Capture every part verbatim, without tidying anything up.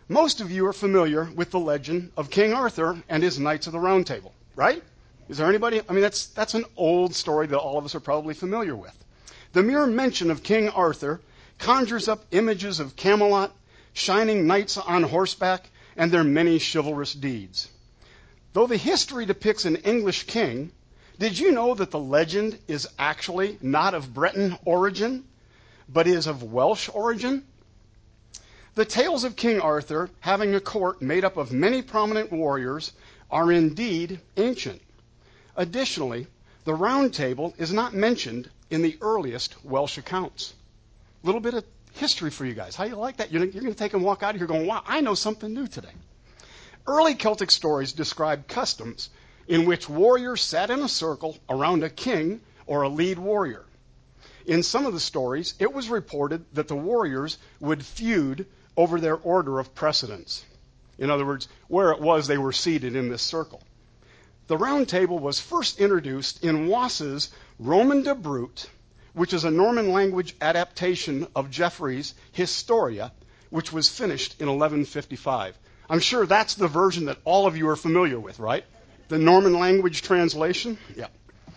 Most of you are familiar with the legend of King Arthur and his Knights of the Round Table, right? Is there anybody? I mean, that's, that's an old story that all of us are probably familiar with. The mere mention of King Arthur conjures up images of Camelot, shining knights on horseback, and their many chivalrous deeds. Though the history depicts an English king, did you know that the legend is actually not of Breton origin, but is of Welsh origin? The tales of King Arthur, having a court made up of many prominent warriors, are indeed ancient. Additionally, the Round Table is not mentioned in the earliest Welsh accounts. A little bit of history for you guys. How you like that? You're, you're going to take and walk out of here going, wow, I know something new today. Early Celtic stories describe customs in which warriors sat in a circle around a king or a lead warrior. In some of the stories, it was reported that the warriors would feud over their order of precedence. In other words, where it was they were seated in this circle. The Round Table was first introduced in Wasse's Roman de Brute, which is a Norman language adaptation of Geoffrey's Historia, which was finished in eleven fifty-five. I'm sure that's the version that all of you are familiar with, right? The Norman language translation? Yeah.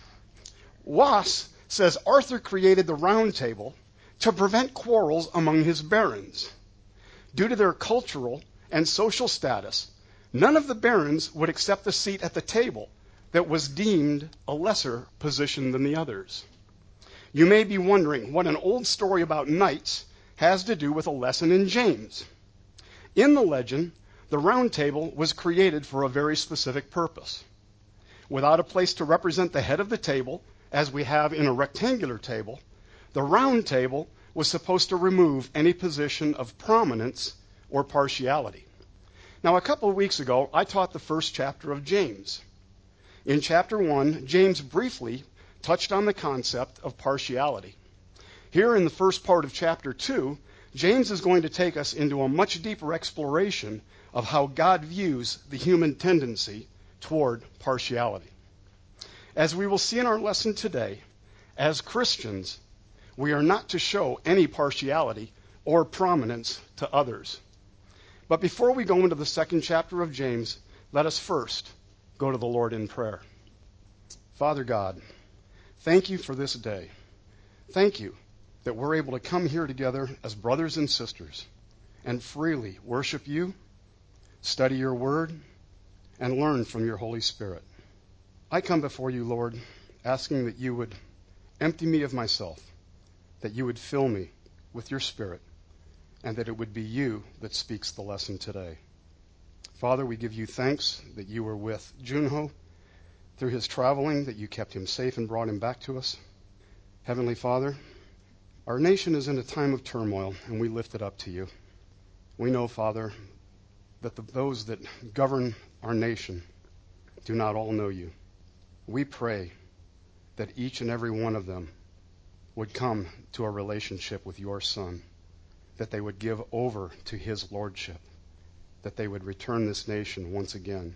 Wasse says Arthur created the Round Table to prevent quarrels among his barons. Due to their cultural and social status, none of the barons would accept a seat at the table that was deemed a lesser position than the others. You may be wondering what an old story about knights has to do with a lesson in James. In the legend, the Round Table was created for a very specific purpose. Without a place to represent the head of the table, as we have in a rectangular table, the Round Table was supposed to remove any position of prominence or partiality. Now, a couple of weeks ago, I taught the first chapter of James. In chapter one, James briefly touched on the concept of partiality. Here in the first part of chapter two, James is going to take us into a much deeper exploration of how God views the human tendency toward partiality. As we will see in our lesson today, as Christians, we are not to show any partiality or prominence to others. But before we go into the second chapter of James, let us first go to the Lord in prayer. Father God, thank you for this day. Thank you that we're able to come here together as brothers and sisters and freely worship you, study your word, and learn from your Holy Spirit. I come before you, Lord, asking that you would empty me of myself, that you would fill me with your Spirit, and that it would be you that speaks the lesson today. Father, we give you thanks that you were with Junho through his traveling, that you kept him safe and brought him back to us. Heavenly Father, our nation is in a time of turmoil, and we lift it up to you. We know, Father, that the, those that govern our nation do not all know you. We pray that each and every one of them would come to a relationship with your Son, that they would give over to his lordship, that they would return this nation once again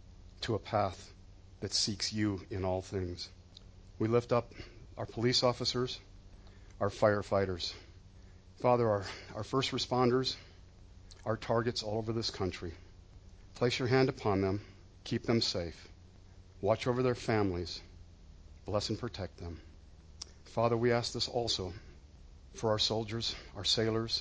to a path that seeks you in all things. We lift up our police officers, our firefighters, Father, our, our first responders, our targets all over this country. Place your hand upon them, keep them safe, watch over their families, bless and protect them. Father, we ask this also for our soldiers, our sailors,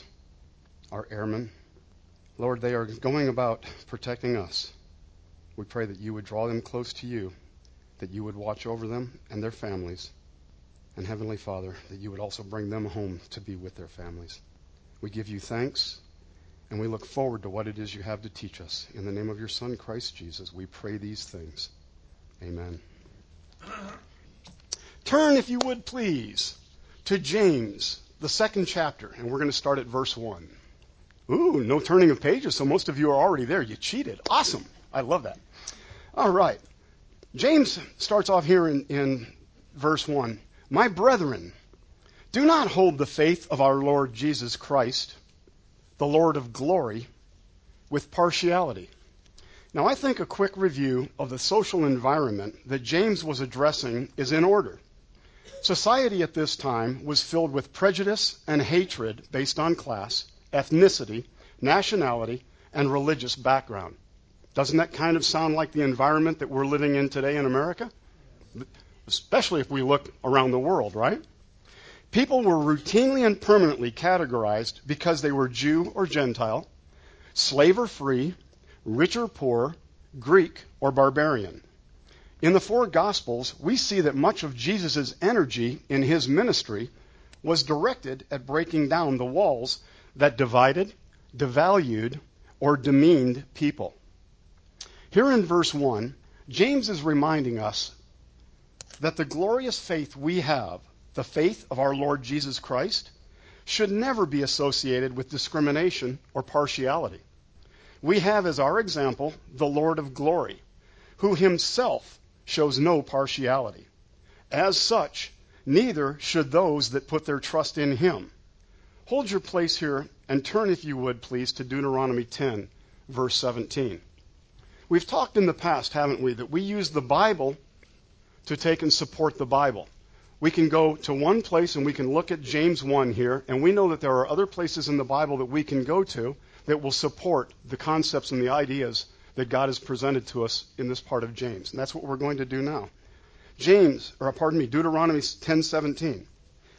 our airmen. Lord, they are going about protecting us. We pray that you would draw them close to you, that you would watch over them and their families, and Heavenly Father, that you would also bring them home to be with their families. We give you thanks, and we look forward to what it is you have to teach us. In the name of your Son, Christ Jesus, we pray these things. Amen. Turn, if you would please, to James, the second chapter, and we're going to start at verse one. Ooh, no turning of pages, so most of you are already there. You cheated. Awesome. I love that. All right. James starts off here in, in verse one. My brethren, do not hold the faith of our Lord Jesus Christ, the Lord of glory, with partiality. Now, I think a quick review of the social environment that James was addressing is in order. Society at this time was filled with prejudice and hatred based on class, ethnicity, nationality, and religious background. Doesn't that kind of sound like the environment that we're living in today in America? Especially if we look around the world, right? People were routinely and permanently categorized because they were Jew or Gentile, slave or free, rich or poor, Greek or barbarian. In the four Gospels, we see that much of Jesus' energy in his ministry was directed at breaking down the walls that divided, devalued, or demeaned people. Here in verse one, James is reminding us that the glorious faith we have, the faith of our Lord Jesus Christ, should never be associated with discrimination or partiality. We have as our example the Lord of glory, who himself shows no partiality. As such, neither should those that put their trust in him. Hold your place here and turn, if you would, please, to Deuteronomy ten, verse seventeen. We've talked in the past, haven't we, that we use the Bible to take and support the Bible. We can go to one place and we can look at James one here, and we know that there are other places in the Bible that we can go to that will support the concepts and the ideas that God has presented to us in this part of James. And that's what we're going to do now. James, or pardon me, Deuteronomy ten seventeen.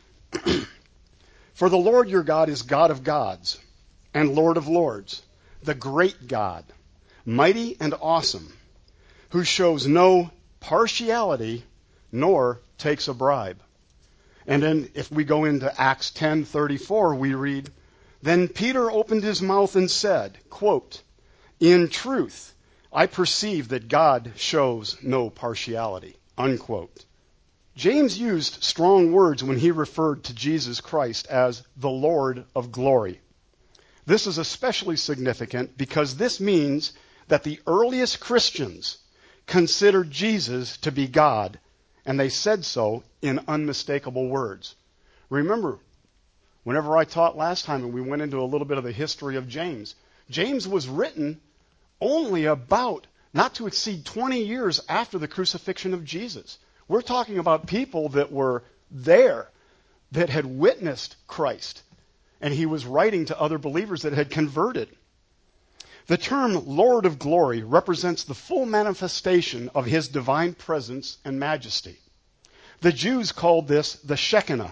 For the Lord your God is God of gods and Lord of lords, the great God, mighty and awesome, who shows no partiality nor takes a bribe. And then if we go into Acts ten thirty-four, we read, Then Peter opened his mouth and said, quote, In truth, I perceive that God shows no partiality, unquote. James used strong words when he referred to Jesus Christ as the Lord of glory. This is especially significant because this means that the earliest Christians considered Jesus to be God, and they said so in unmistakable words. Remember, whenever I taught last time and we went into a little bit of the history of James, James was written only about, not to exceed twenty years after the crucifixion of Jesus. We're talking about people that were there, that had witnessed Christ, and he was writing to other believers that had converted. The term Lord of Glory represents the full manifestation of his divine presence and majesty. The Jews called this the Shekinah.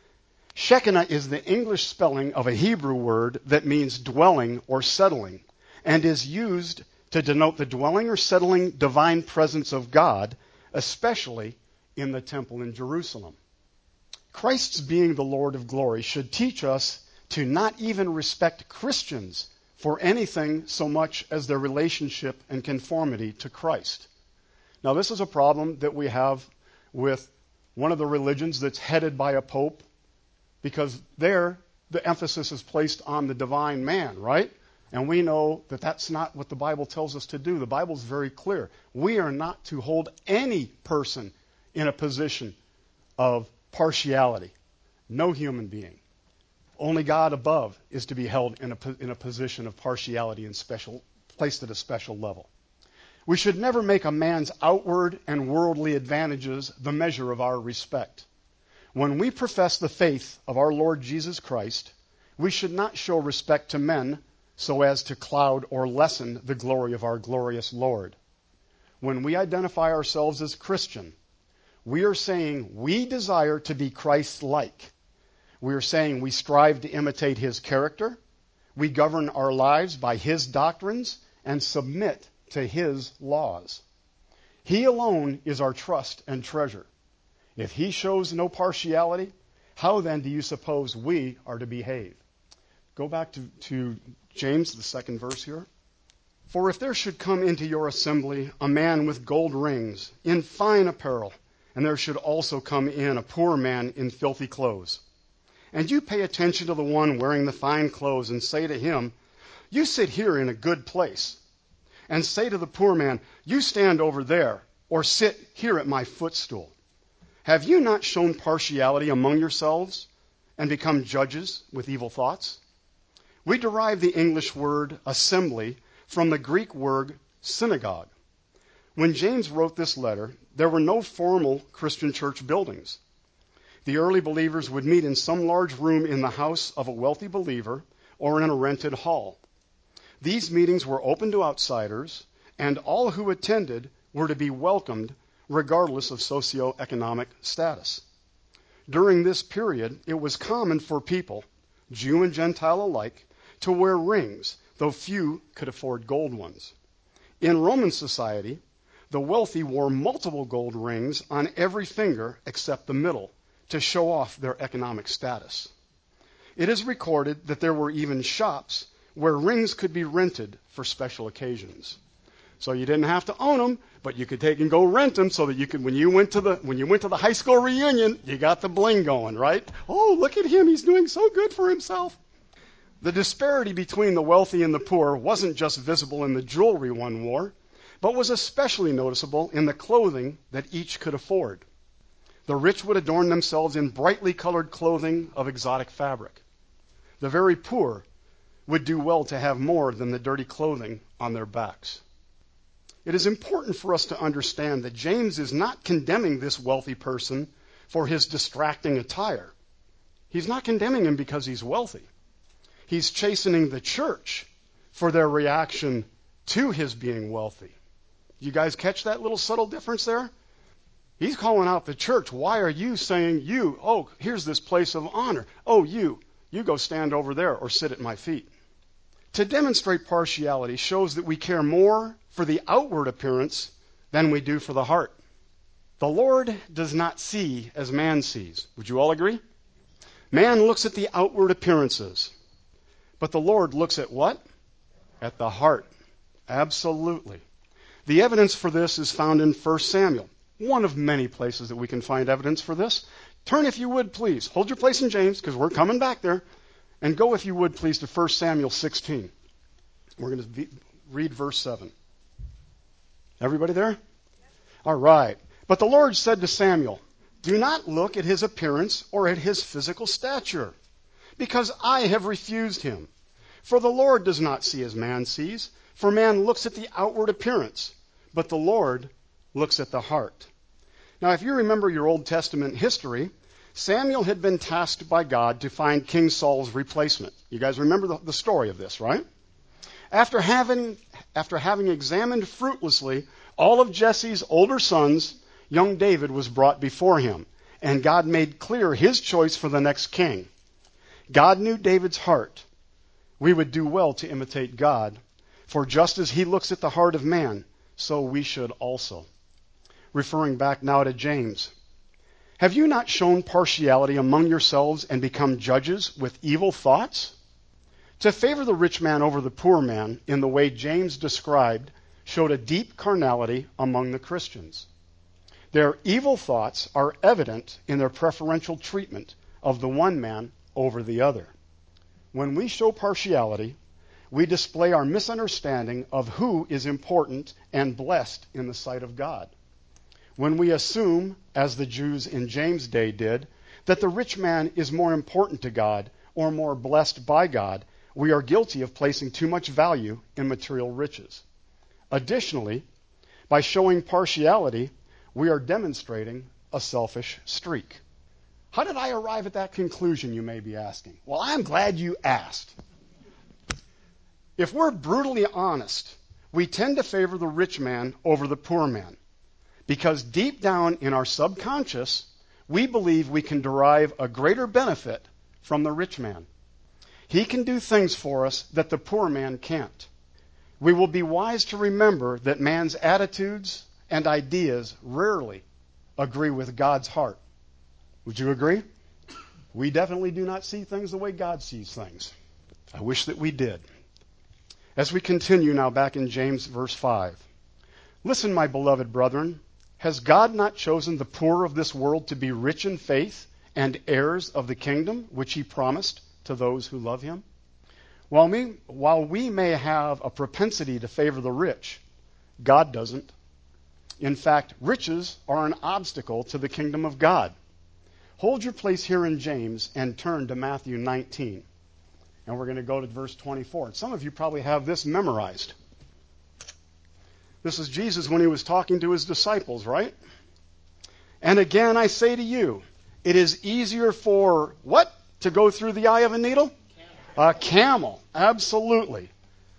Shekinah is the English spelling of a Hebrew word that means dwelling or settling, and is used to denote the dwelling or settling divine presence of God, especially in the temple in Jerusalem. Christ's being the Lord of glory should teach us to not even respect Christians for anything so much as their relationship and conformity to Christ. Now, this is a problem that we have with one of the religions that's headed by a pope, because there the emphasis is placed on the divine man, right? And we know that that's not what the Bible tells us to do. The Bible is very clear. We are not to hold any person in a position of partiality. No human being. Only God above is to be held in a, in a position of partiality and special, placed at a special level. We should never make a man's outward and worldly advantages the measure of our respect. When we profess the faith of our Lord Jesus Christ, we should not show respect to men so as to cloud or lessen the glory of our glorious Lord. When we identify ourselves as Christian, we are saying we desire to be Christ-like. We are saying we strive to imitate his character, we govern our lives by his doctrines, and submit to his laws. He alone is our trust and treasure. If he shows no partiality, how then do you suppose we are to behave? Go back to, to James, the second verse here. For if there should come into your assembly a man with gold rings, in fine apparel, and there should also come in a poor man in filthy clothes, and you pay attention to the one wearing the fine clothes and say to him, You sit here in a good place, and say to the poor man, You stand over there, or sit here at my footstool. Have you not shown partiality among yourselves and become judges with evil thoughts? We derive the English word assembly from the Greek word synagogue. When James wrote this letter, there were no formal Christian church buildings. The early believers would meet in some large room in the house of a wealthy believer or in a rented hall. These meetings were open to outsiders, and all who attended were to be welcomed regardless of socioeconomic status. During this period, it was common for people, Jew and Gentile alike, to wear rings, though few could afford gold ones. In Roman society, the wealthy wore multiple gold rings on every finger except the middle to show off their economic status. It is recorded that there were even shops where rings could be rented for special occasions. So you didn't have to own them, but you could take and go rent them so that you could, when you went to the when you went to the high school reunion, you got the bling going, right? Oh, look at him, he's doing so good for himself. The disparity between the wealthy and the poor wasn't just visible in the jewelry one wore, but was especially noticeable in the clothing that each could afford. The rich would adorn themselves in brightly colored clothing of exotic fabric. The very poor would do well to have more than the dirty clothing on their backs. It is important for us to understand that James is not condemning this wealthy person for his distracting attire. He's not condemning him because he's wealthy. He's chastening the church for their reaction to his being wealthy. You guys catch that little subtle difference there? He's calling out the church. Why are you saying you, oh, here's this place of honor. Oh, you, you go stand over there or sit at my feet. To demonstrate partiality shows that we care more for the outward appearance than we do for the heart. The Lord does not see as man sees. Would you all agree? Man looks at the outward appearances, but the Lord looks at what? At the heart. Absolutely. The evidence for this is found in First Samuel, one of many places that we can find evidence for this. Turn, if you would, please. Hold your place in James, because we're coming back there. And go, if you would, please, to First Samuel sixteen. We're going to read verse seven. Everybody there? All right. But the Lord said to Samuel, do not look at his appearance or at his physical stature, because I have refused him. For the Lord does not see as man sees, for man looks at the outward appearance, but the Lord looks at the heart. Now, if you remember your Old Testament history, Samuel had been tasked by God to find King Saul's replacement. You guys remember the, the story of this, right? After having, after having examined fruitlessly all of Jesse's older sons, young David was brought before him, and God made clear his choice for the next king. God knew David's heart. We would do well to imitate God, for just as he looks at the heart of man, so we should also. Referring back now to James. Have you not shown partiality among yourselves and become judges with evil thoughts? To favor the rich man over the poor man in the way James described showed a deep carnality among the Christians. Their evil thoughts are evident in their preferential treatment of the one man over the other. When we show partiality, we display our misunderstanding of who is important and blessed in the sight of God. When we assume, as the Jews in James' day did, that the rich man is more important to God or more blessed by God, we are guilty of placing too much value in material riches. Additionally, by showing partiality, we are demonstrating a selfish streak. How did I arrive at that conclusion, you may be asking? Well, I'm glad you asked. If we're brutally honest, we tend to favor the rich man over the poor man, because deep down in our subconscious, we believe we can derive a greater benefit from the rich man. He can do things for us that the poor man can't. We will be wise to remember that man's attitudes and ideas rarely agree with God's heart. Would you agree? We definitely do not see things the way God sees things. I wish that we did. As we continue now back in James verse five. Listen, my beloved brethren, has God not chosen the poor of this world to be rich in faith and heirs of the kingdom which he promised to those who love him? While, me, while we may have a propensity to favor the rich, God doesn't. In fact, riches are an obstacle to the kingdom of God. Hold your place here in James and turn to Matthew nineteen. And we're going to go to verse twenty-four. Some of you probably have this memorized. This is Jesus when he was talking to his disciples, right? And again, I say to you, it is easier for what? To go through the eye of a needle? Camel. A camel, absolutely.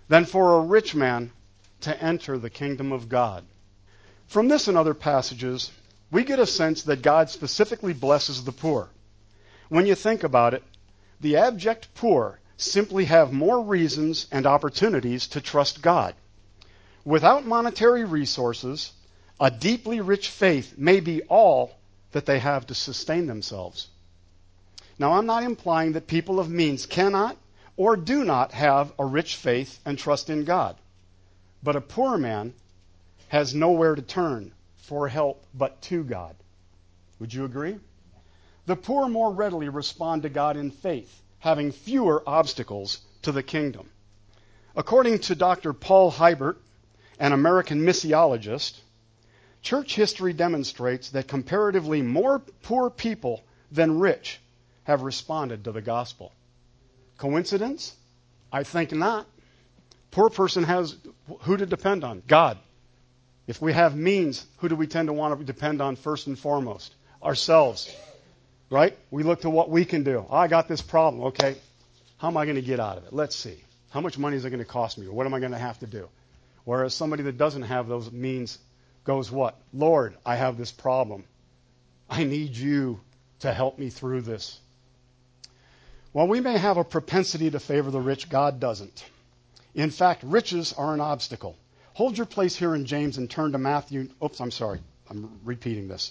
than for a rich man to enter the kingdom of God. From this and other passages, we get a sense that God specifically blesses the poor. When you think about it, the abject poor simply have more reasons and opportunities to trust God. Without monetary resources, a deeply rich faith may be all that they have to sustain themselves. Now, I'm not implying that people of means cannot or do not have a rich faith and trust in God. But a poor man has nowhere to turn for help but to God. Would you agree? The poor more readily respond to God in faith, having fewer obstacles to the kingdom. According to Doctor Paul Hibert, an American missiologist, church history demonstrates that comparatively more poor people than rich have responded to the gospel. Coincidence? I think not. Poor person has who to depend on? God. If we have means, who do we tend to want to depend on first and foremost? Ourselves. Right? We look to what we can do. Oh, I got this problem. Okay. How am I going to get out of it? Let's see. How much money is it going to cost me? Or what am I going to have to do? Whereas somebody that doesn't have those means goes what? Lord, I have this problem. I need you to help me through this. While we may have a propensity to favor the rich, God doesn't. In fact, riches are an obstacle. Hold your place here in James and turn to Matthew. Oops, I'm sorry. I'm repeating this.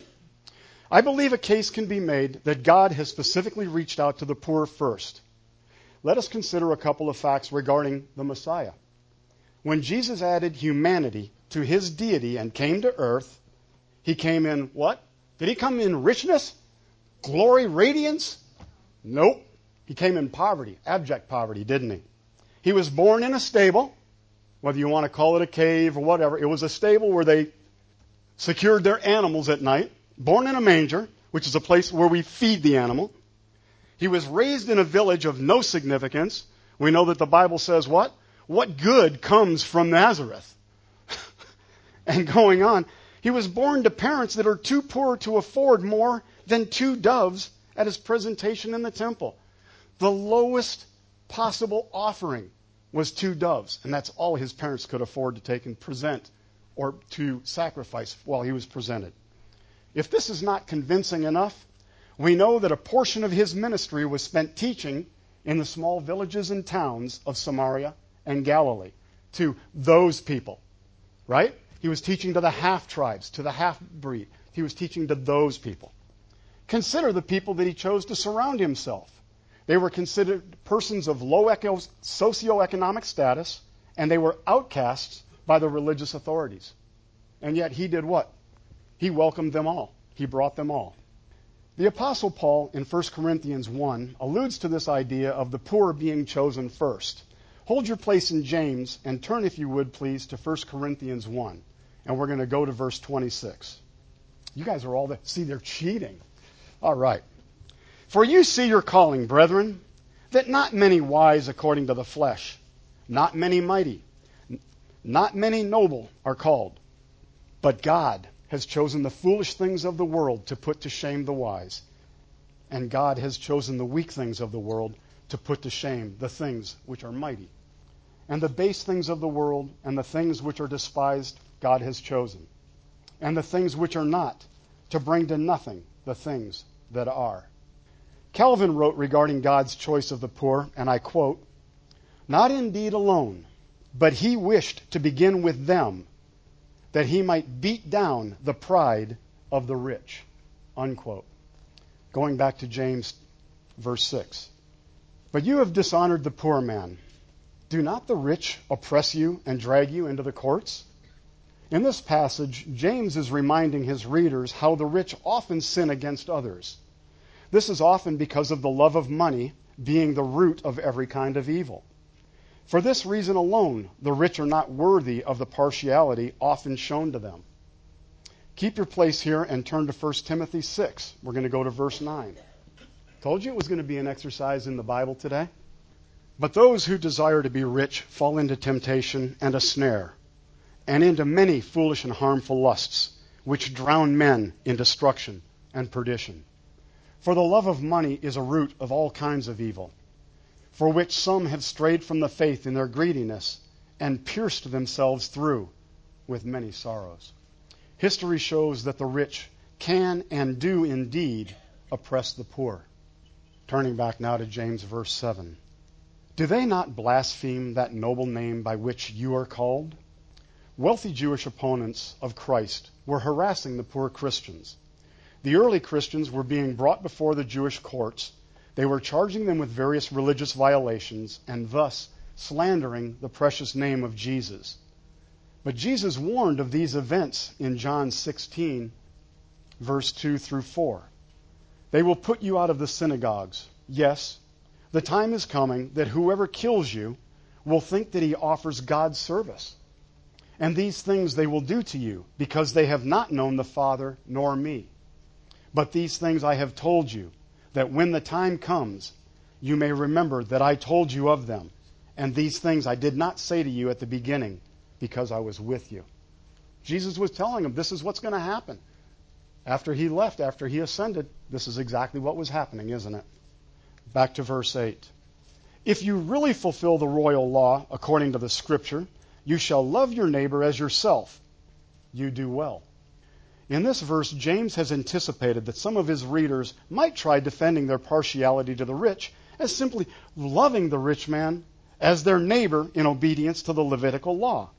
I believe a case can be made that God has specifically reached out to the poor first. Let us consider a couple of facts regarding the Messiah. When Jesus added humanity to his deity and came to earth, he came in what? Did he come in richness? Glory, radiance? Nope. He came in poverty, abject poverty, didn't he? He was born in a stable, whether you want to call it a cave or whatever. It was a stable where they secured their animals at night. Born in a manger, which is a place where we feed the animal. He was raised in a village of no significance. We know that the Bible says what? What good comes from Nazareth? And going on, he was born to parents that are too poor to afford more than two doves at his presentation in the temple. The lowest possible offering was two doves, and that's all his parents could afford to take and present or to sacrifice while he was presented. If this is not convincing enough, we know that a portion of his ministry was spent teaching in the small villages and towns of Samaria and Galilee to those people, right? He was teaching to the half-tribes, to the half-breed. He was teaching to those people. Consider the people that he chose to surround himself. They were considered persons of low eco- socioeconomic status, and they were outcasts by the religious authorities. And yet he did what? He welcomed them all. He brought them all. The Apostle Paul in First Corinthians one alludes to this idea of the poor being chosen first. Hold your place in James and turn, if you would, please, to First Corinthians one. And we're going to go to verse twenty-six. You guys are all there. See, they're cheating. All right. For you see your calling, brethren, that not many wise according to the flesh, not many mighty, not many noble are called, but God has chosen the foolish things of the world to put to shame the wise. And God has chosen the weak things of the world to put to shame the things which are mighty. And the base things of the world and the things which are despised God has chosen. And the things which are not, to bring to nothing the things that are. Calvin wrote regarding God's choice of the poor, and I quote, "Not indeed alone, but he wished to begin with them, that he might beat down the pride of the rich." Unquote. Going back to James, verse six. But you have dishonored the poor man. Do not the rich oppress you and drag you into the courts? In this passage, James is reminding his readers how the rich often sin against others. This is often because of the love of money being the root of every kind of evil. For this reason alone, the rich are not worthy of the partiality often shown to them. Keep your place here and turn to First Timothy six. We're going to go to verse nine. Told you it was going to be an exercise in the Bible today. But those who desire to be rich fall into temptation and a snare, and into many foolish and harmful lusts, which drown men in destruction and perdition. For the love of money is a root of all kinds of evil. for which some have strayed from the faith in their greediness and pierced themselves through with many sorrows. History shows that the rich can and do indeed oppress the poor. Turning back now to James verse seven. Do they not blaspheme that noble name by which you are called? Wealthy Jewish opponents of Christ were harassing the poor Christians. The early Christians were being brought before the Jewish courts. They were charging them with various religious violations and thus slandering the precious name of Jesus. But Jesus warned of these events in John sixteen, verse two through four. They will put you out of the synagogues. Yes, the time is coming that whoever kills you will think that he offers God service. And these things they will do to you, because they have not known the Father nor me. But these things I have told you, that when the time comes, you may remember that I told you of them. And these things I did not say to you at the beginning, because I was with you. Jesus was telling them this is what's going to happen. After he left, after he ascended, this is exactly what was happening, isn't it? Back to verse eight. If you really fulfill the royal law according to the Scripture, you shall love your neighbor as yourself. You do well. In this verse, James has anticipated that some of his readers might try defending their partiality to the rich as simply loving the rich man as their neighbor in obedience to the Levitical law.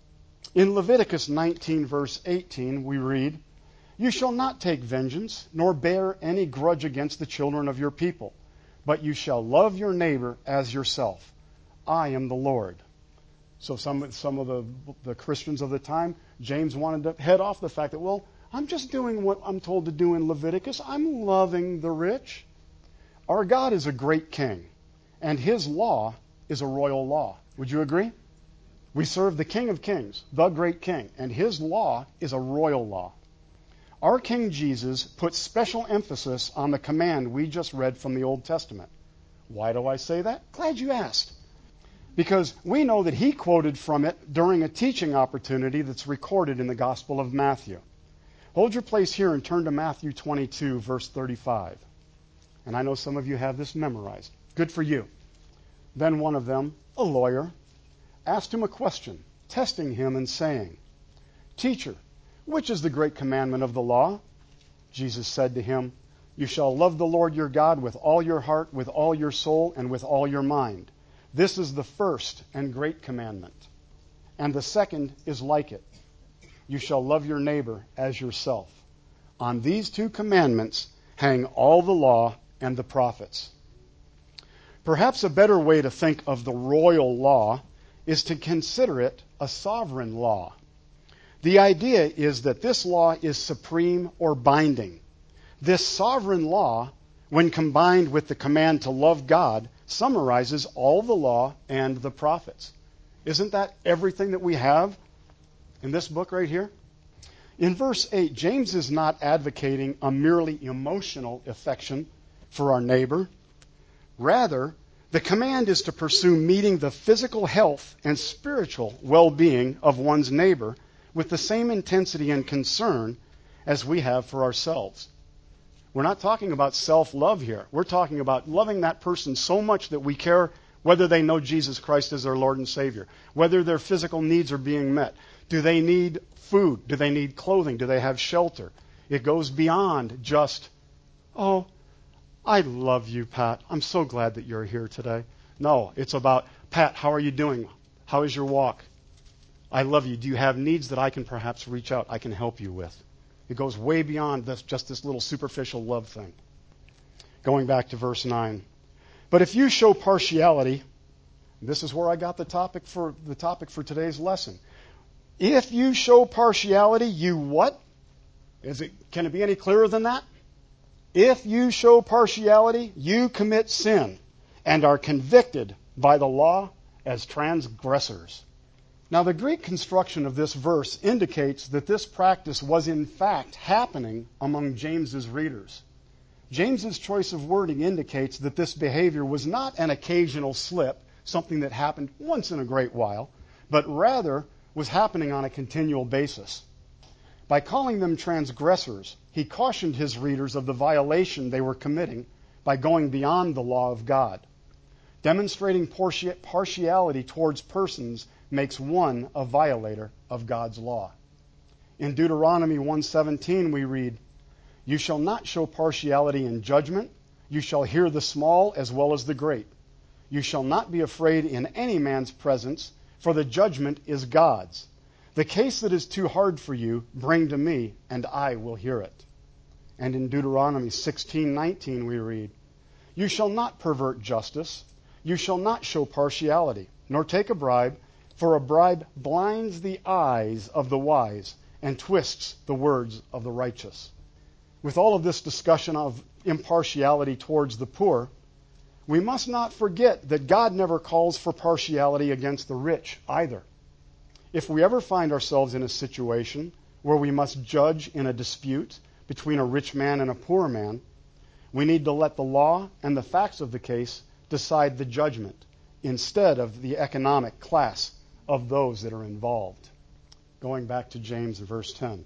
In Leviticus nineteen, verse eighteen, we read, You shall not take vengeance, nor bear any grudge against the children of your people, but you shall love your neighbor as yourself. I am the Lord. So some, some of the, the Christians of the time, James wanted to head off the fact that, well, I'm just doing what I'm told to do in Leviticus. I'm loving the rich. Our God is a great king, and his law is a royal law. Would you agree? We serve the King of Kings, the great king, and his law is a royal law. Our King Jesus puts special emphasis on the command we just read from the Old Testament. Why do I say that? Glad you asked. Because we know that he quoted from it during a teaching opportunity that's recorded in the Gospel of Matthew. Hold your place here and turn to Matthew twenty-two, verse thirty-five. And I know some of you have this memorized. Good for you. Then one of them, a lawyer, asked him a question, testing him and saying, Teacher, which is the great commandment of the law? Jesus said to him, You shall love the Lord your God with all your heart, with all your soul, and with all your mind. This is the first and great commandment. And the second is like it. You shall love your neighbor as yourself. On these two commandments hang all the law and the prophets. Perhaps a better way to think of the royal law is to consider it a sovereign law. The idea is that this law is supreme or binding. This sovereign law, when combined with the command to love God, summarizes all the law and the prophets. Isn't that everything that we have in this book right here? In verse eight, James is not advocating a merely emotional affection for our neighbor. Rather, the command is to pursue meeting the physical health and spiritual well-being of one's neighbor with the same intensity and concern as we have for ourselves. We're not talking about self-love here. We're talking about loving that person so much that we care whether they know Jesus Christ as their Lord and Savior, whether their physical needs are being met. Do they need food? Do they need clothing? Do they have shelter? It goes beyond just, oh, I love you, Pat. I'm so glad that you're here today. No, it's about, Pat, how are you doing? How is your walk? I love you. Do you have needs that I can perhaps reach out, I can help you with? It goes way beyond this, just this little superficial love thing. Going back to verse nine. But if you show partiality, this is where I got the topic for the topic for today's lesson. If you show partiality, you what? Is it, can it be any clearer than that? If you show partiality, you commit sin and are convicted by the law as transgressors. Now, the Greek construction of this verse indicates that this practice was in fact happening among James's readers. James's choice of wording indicates that this behavior was not an occasional slip, something that happened once in a great while, but rather was happening on a continual basis. By calling them transgressors, he cautioned his readers of the violation they were committing by going beyond the law of God. Demonstrating partiality towards persons makes one a violator of God's law. In Deuteronomy one seventeen we read, "You shall not show partiality in judgment. You shall hear the small as well as the great. You shall not be afraid in any man's presence, for the judgment is God's. The case that is too hard for you, bring to me, and I will hear it." And in Deuteronomy sixteen nineteen we read, "You shall not pervert justice. You shall not show partiality, nor take a bribe, for a bribe blinds the eyes of the wise and twists the words of the righteous." With all of this discussion of impartiality towards the poor, we must not forget that God never calls for partiality against the rich either. If we ever find ourselves in a situation where we must judge in a dispute between a rich man and a poor man, we need to let the law and the facts of the case decide the judgment instead of the economic class of those that are involved. Going back to James verse ten.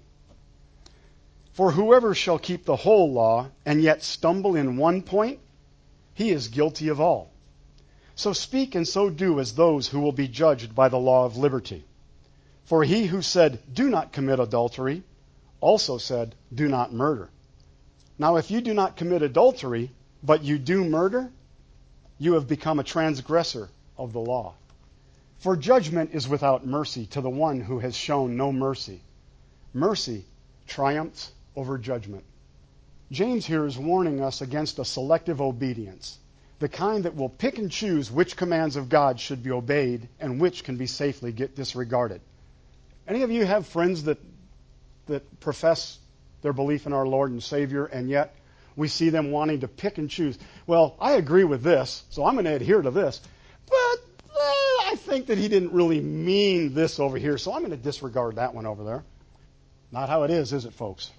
"For whoever shall keep the whole law and yet stumble in one point, he is guilty of all. So speak and so do as those who will be judged by the law of liberty. For he who said, 'Do not commit adultery,' also said, 'Do not murder.' Now if you do not commit adultery, but you do murder, you have become a transgressor of the law. For judgment is without mercy to the one who has shown no mercy. Mercy triumphs over judgment." James here is warning us against a selective obedience, the kind that will pick and choose which commands of God should be obeyed and which can be safely get disregarded. Any of you have friends that that profess their belief in our Lord and Savior, and yet we see them wanting to pick and choose? Well, I agree with this, so I'm going to adhere to this, but eh, I think that he didn't really mean this over here, so I'm going to disregard that one over there. Not how it is, is it, folks?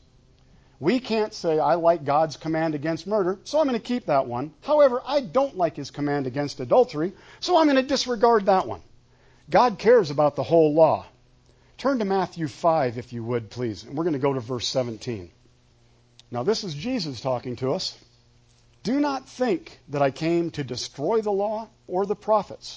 We can't say, I like God's command against murder, so I'm going to keep that one. However, I don't like his command against adultery, so I'm going to disregard that one. God cares about the whole law. Turn to Matthew five, if you would, please, and we're going to go to verse seventeen. Now, this is Jesus talking to us. "Do not think that I came to destroy the law or the prophets.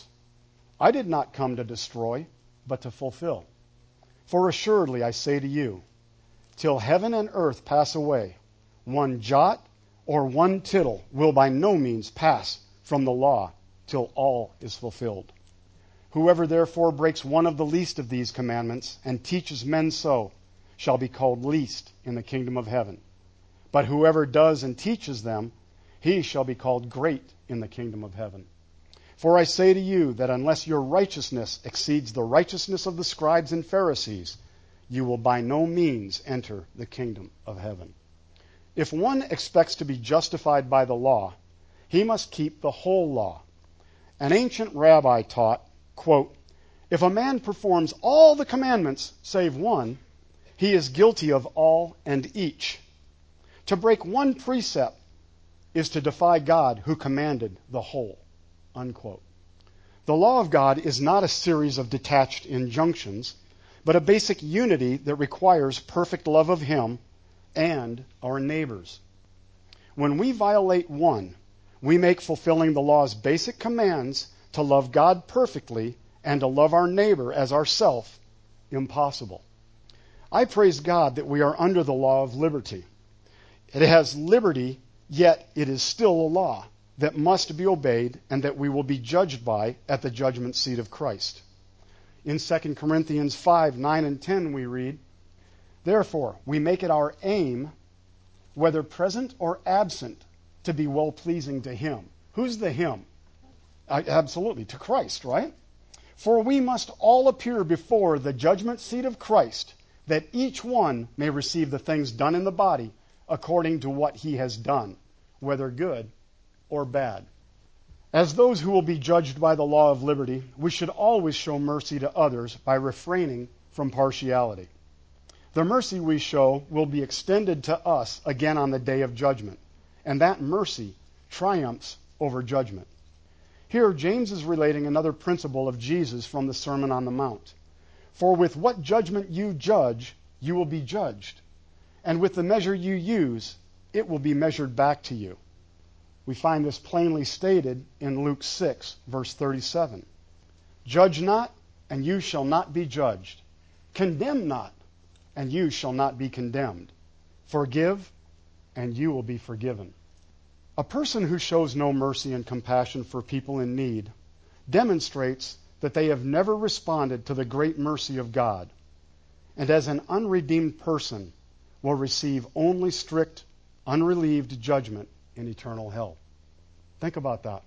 I did not come to destroy, but to fulfill. For assuredly I say to you, till heaven and earth pass away, one jot or one tittle will by no means pass from the law till all is fulfilled. Whoever therefore breaks one of the least of these commandments and teaches men so shall be called least in the kingdom of heaven. But whoever does and teaches them, he shall be called great in the kingdom of heaven. For I say to you that unless your righteousness exceeds the righteousness of the scribes and Pharisees, you will by no means enter the kingdom of heaven. If one expects to be justified by the law, he must keep the whole law. An ancient rabbi taught, quote, "If a man performs all the commandments save one, he is guilty of all and each. To break one precept is to defy God who commanded the whole." Unquote. The law of God is not a series of detached injunctions, but a basic unity that requires perfect love of Him and our neighbors. When we violate one, we make fulfilling the law's basic commands to love God perfectly and to love our neighbor as ourself impossible. I praise God that we are under the law of liberty. It has liberty, yet it is still a law that must be obeyed and that we will be judged by at the judgment seat of Christ. In Second Corinthians five, nine, and ten we read, "Therefore we make it our aim, whether present or absent, to be well-pleasing to Him." Who's the Him? Uh, absolutely, to Christ, right? "For we must all appear before the judgment seat of Christ, that each one may receive the things done in the body according to what he has done, whether good or bad." As those who will be judged by the law of liberty, we should always show mercy to others by refraining from partiality. The mercy we show will be extended to us again on the day of judgment, and that mercy triumphs over judgment. Here, James is relating another principle of Jesus from the Sermon on the Mount. "For with what judgment you judge, you will be judged, and with the measure you use, it will be measured back to you." We find this plainly stated in Luke six, verse thirty-seven. Judge not, and you shall not be judged. Condemn not, and you shall not be condemned. Forgive, and you will be forgiven. A person who shows no mercy and compassion for people in need demonstrates that they have never responded to the great mercy of God, and as an unredeemed person will receive only strict, unrelieved judgment in eternal hell. Think about that.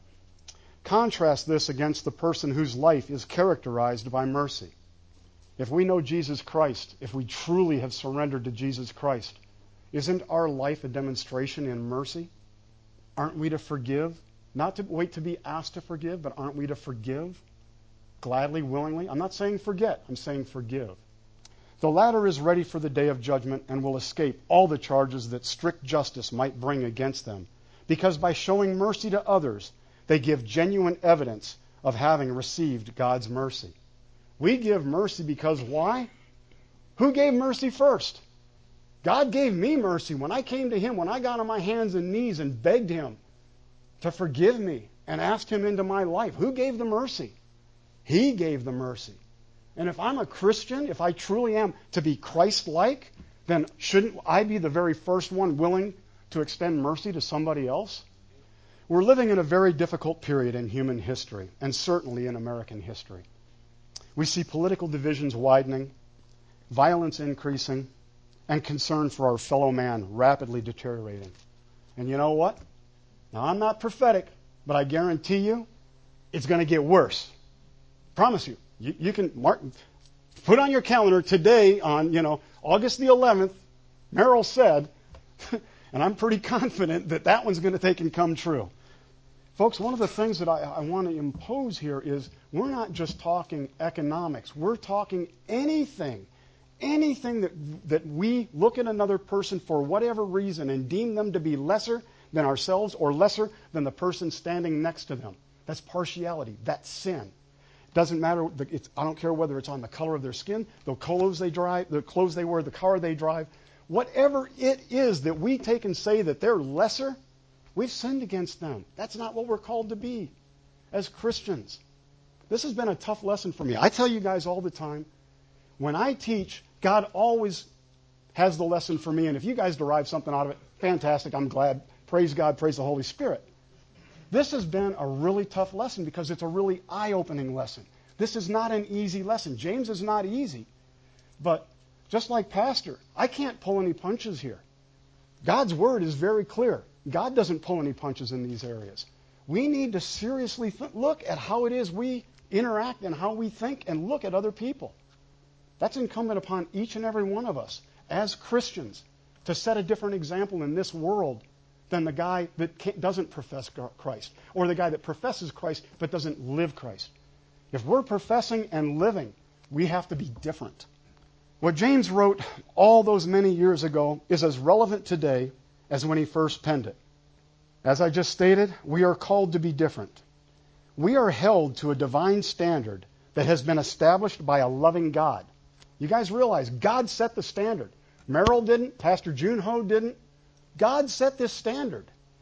Contrast this against the person whose life is characterized by mercy. If we know Jesus Christ, if we truly have surrendered to Jesus Christ, isn't our life a demonstration in mercy? Aren't we to forgive? Not to wait to be asked to forgive, but aren't we to forgive? Gladly, willingly? I'm not saying forget, I'm saying forgive. The latter is ready for the day of judgment and will escape all the charges that strict justice might bring against them, because by showing mercy to others, they give genuine evidence of having received God's mercy. We give mercy because why? Who gave mercy first? God gave me mercy when I came to Him, when I got on my hands and knees and begged Him to forgive me and asked Him into my life. Who gave the mercy? He gave the mercy. And if I'm a Christian, if I truly am to be Christ-like, then shouldn't I be the very first one willing to extend mercy to somebody else? We're living in a very difficult period in human history, and certainly in American history. We see political divisions widening, violence increasing, and concern for our fellow man rapidly deteriorating. And you know what? Now, I'm not prophetic, but I guarantee you it's going to get worse. Promise you. You, you can mark, put on your calendar today on, you know, August the eleventh, Merrill said, and I'm pretty confident that that one's going to take and come true. Folks, one of the things that I, I want to impose here is we're not just talking economics. We're talking anything, anything that, that we look at another person for whatever reason and deem them to be lesser than ourselves or lesser than the person standing next to them. That's partiality. That's sin. It doesn't matter. It's, I don't care whether it's on the color of their skin, the clothes they drive, the clothes they wear, the car they drive. Whatever it is that we take and say that they're lesser, we've sinned against them. That's not what we're called to be as Christians. This has been a tough lesson for me. I tell you guys all the time, when I teach, God always has the lesson for me. And if you guys derive something out of it, fantastic. I'm glad. Praise God. Praise the Holy Spirit. This has been a really tough lesson because it's a really eye-opening lesson. This is not an easy lesson. James is not easy. But just like Pastor, I can't pull any punches here. God's Word is very clear. God doesn't pull any punches in these areas. We need to seriously th- look at how it is we interact and how we think and look at other people. That's incumbent upon each and every one of us as Christians to set a different example in this world than the guy that can't, doesn't profess Christ or the guy that professes Christ but doesn't live Christ. If we're professing and living, we have to be different. What James wrote all those many years ago is as relevant today as when he first penned it. As I just stated, we are called to be different. We are held to a divine standard that has been established by a loving God. You guys realize God set the standard. Merrill didn't. Pastor Junho didn't. God set this standard.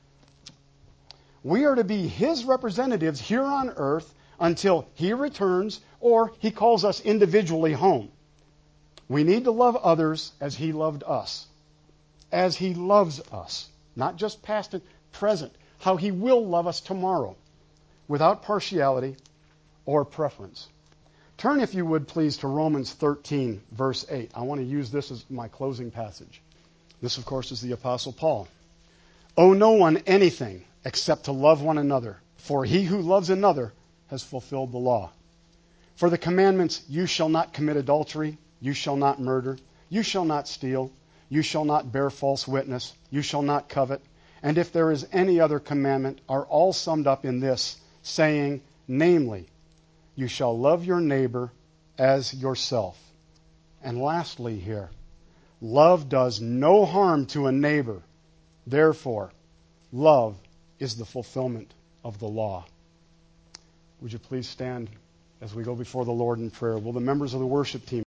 We are to be His representatives here on earth until He returns or He calls us individually home. We need to love others as He loved us. As He loves us. Not just past and present. How He will love us tomorrow. Without partiality or preference. Turn, if you would, please, to Romans thirteen, verse eight. I want to use this as my closing passage. This, of course, is the Apostle Paul. Owe no one anything except to love one another, for he who loves another has fulfilled the law. For the commandments, you shall not commit adultery, you shall not murder, you shall not steal, you shall not bear false witness, you shall not covet, and if there is any other commandment, are all summed up in this, saying, namely, you shall love your neighbor as yourself. And lastly here, love does no harm to a neighbor. Therefore, love is the fulfillment of the law. Would you please stand as we go before the Lord in prayer? Will the members of the worship team